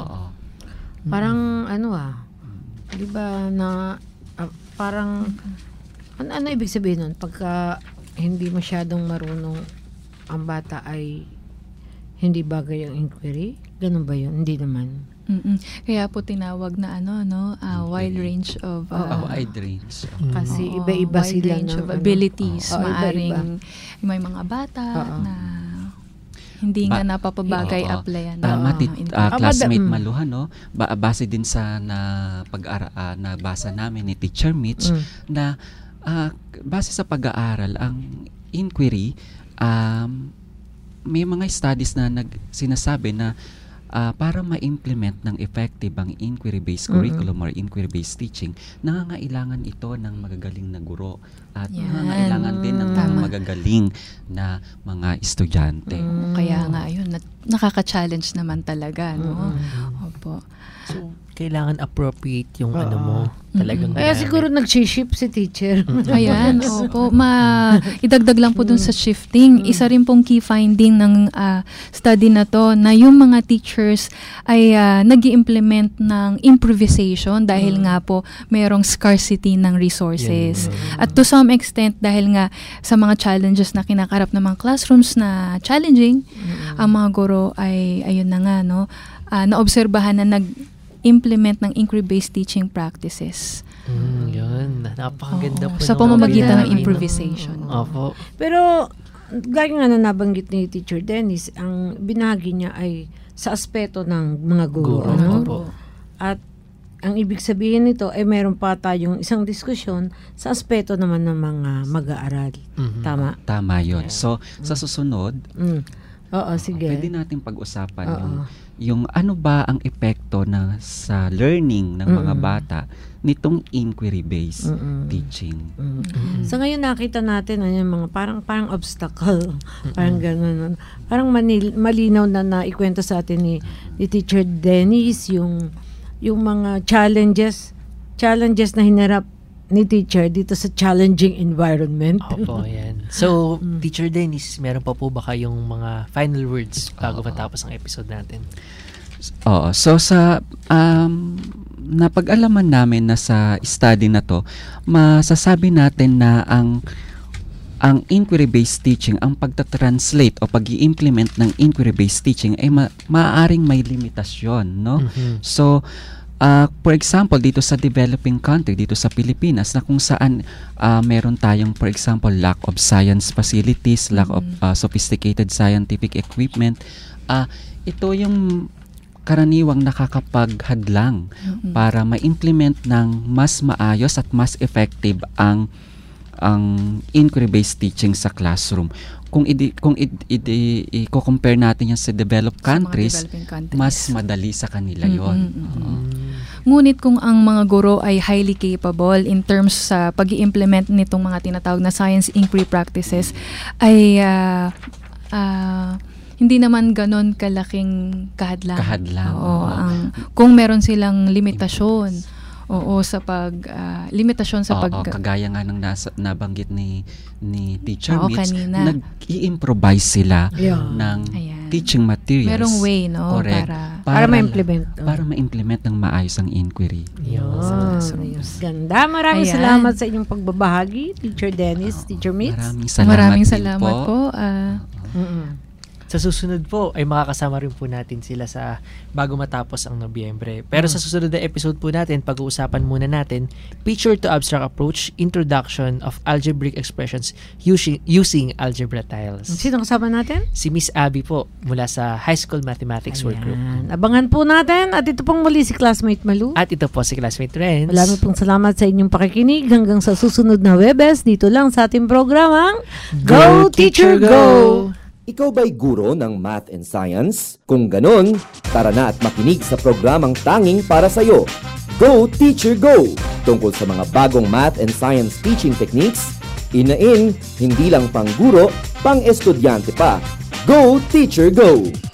Parang di ba na parang ano ibig sabihin nun? Pagka hindi masyadong marunong ang bata ay hindi bagay ang inquiry? Ganun ba yun? Hindi naman. Kaya po tinawag na wide range of wide range. Kasi iba-iba wide sila range ng of abilities. Maaring may mga bata na hindi nga napapabagay applyan. Classmate Maluhan, no? Base din sa nabasa namin ni Teacher Mitch na base sa pag-aaral ang inquiry may mga studies na sinasabi na para ma-implement ng effective ang inquiry-based curriculum or inquiry-based teaching, nangangailangan ito ng magagaling na guro at nangangailangan din ng mga magagaling na mga estudyante. Kaya nga yun, nakaka-challenge naman talaga, no? Opo. So, kailangan appropriate yung ano mo. Talagang kaya siguro nag-ship si teacher. Ayan, opo. Idagdag lang po dun sa shifting. Isa rin pong key finding ng study na to na yung mga teachers ay nag-i-implement ng improvisation dahil nga po mayroong scarcity ng resources. At to some extent, dahil nga sa mga challenges na kinakarap ng mga classrooms na challenging, ang mga guro ay, ayun na nga, no, naobserbahan na nag-implement ng inquiry-based teaching practices. Yun. Napakaganda po. Sa pamamagitan ng improvisation. Opo. Pero, gaya nga na nabanggit ni Teacher Dennis, ang binahagi niya ay sa aspeto ng mga guro. Opo. At ang ibig sabihin nito ay meron pa tayong isang diskusyon sa aspeto naman ng mga mag-aaral. Tama? Tama yun. So, sa susunod, sige. Pwede natin pag-usapan yung ano ba ang epekto sa learning ng mga bata nitong inquiry-based teaching. So ngayon nakita natin yung mga parang obstacle, parang gano'n. Parang malinaw na naikwento sa atin ni Teacher Dennis yung mga challenges na hinarap ni teacher dito sa challenging environment. Opo, yan. So, Teacher Dennis, meron pa po ba kayong mga final words bago matapos ang episode natin? Oo. So, sa napag-alaman namin na sa study na to, masasabi natin na ang inquiry-based teaching, ang pagta-translate o pag-i-implement ng inquiry-based teaching ay maaaring may limitasyon, no? So, for example, dito sa developing country, dito sa Pilipinas, na kung saan meron tayong, for example, lack of science facilities, lack of sophisticated scientific equipment, ito yung karaniwang nakakapaghadlang para ma-implement ng mas maayos at mas effective ang inquiry-based teaching sa classroom. Kung i-compare natin yan sa developed countries, mas madali sa kanila yon. Ngunit kung ang mga guro ay highly capable in terms sa pag-i-implement nitong mga tinatawag na science inquiry practices, ay hindi naman ganon kalaking kahadlang. Oo, Oo. kung meron silang limitasyon, sa limitasyon sa kagaya nga ng nabanggit ni Teacher Oo, Mitch, kanina. nag-i-improvise sila ng teaching materials. Merong way, no? Correct. Para ma-implement. Para ma-implement ng maayos ang inquiry. Ganda. Maraming salamat sa inyong pagbabahagi, Teacher Dennis, Teacher Mitch. Maraming salamat po. Sa susunod po ay makakasama rin po natin sila sa bago matapos ang Nobyembre. Pero sa susunod na episode po natin, pag-uusapan muna natin Picture to Abstract Approach, Introduction of Algebraic Expressions using Algebra Tiles. Sino kasama natin? Si Miss Abby po mula sa High School Mathematics Workgroup. Abangan po natin at ito pong muli si Classmate Malu. At ito po si Classmate Renz. Maraming pong salamat sa inyong pakikinig hanggang sa susunod na Webes dito lang sa ating programang Go Teacher Go! Ikaw ba'y guro ng math and science? Kung ganon, tara na at makinig sa programang tanging para sa'yo. Go Teacher Go! Tungkol sa mga bagong math and science teaching techniques, hindi lang pang guro, pang estudyante pa. Go Teacher Go!